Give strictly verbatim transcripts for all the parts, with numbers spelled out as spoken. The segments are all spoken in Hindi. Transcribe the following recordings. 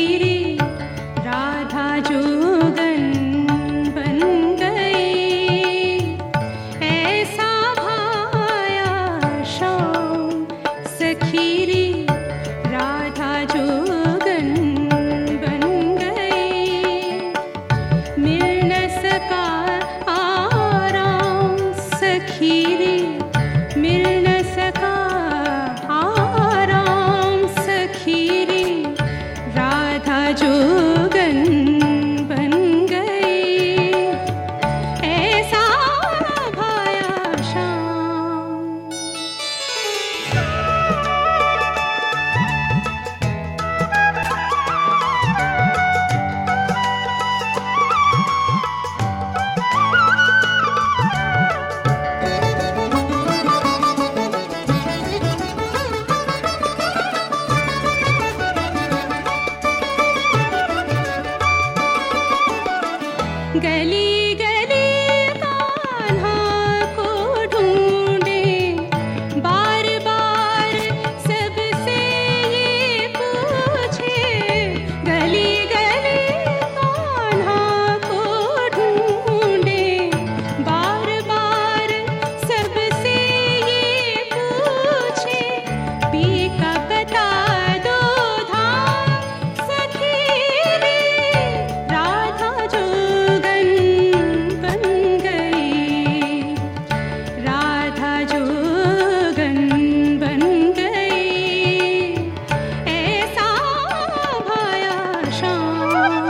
गली गली कान्हा को ढूंढे, बार बार सबसे ये पूछे। गली गली कान्हा को ढूंढे, बार बार सबसे ये पूछे। पी का बता दो धाम सखी रे, राधा जोगन बन गई, राधा जोगन बन गई। ऐसा भाया शाम।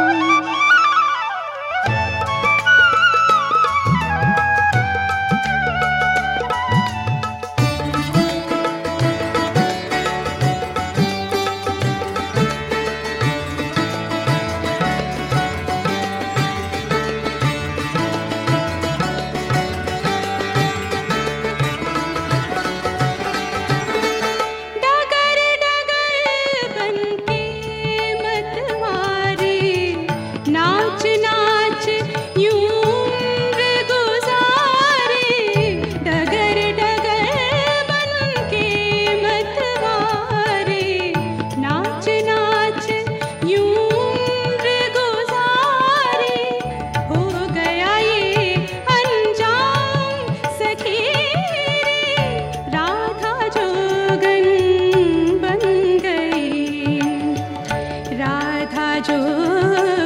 डगर डगर बनके मतवारे, नाच नाच यूं उम्र गुजारे। डगर डगर बनके मतवारे, नाच नाच यूं उम्र गुजारे। हो गया ये अंजाम सखी रे, राधा जोगन बन गई, राधा जोगन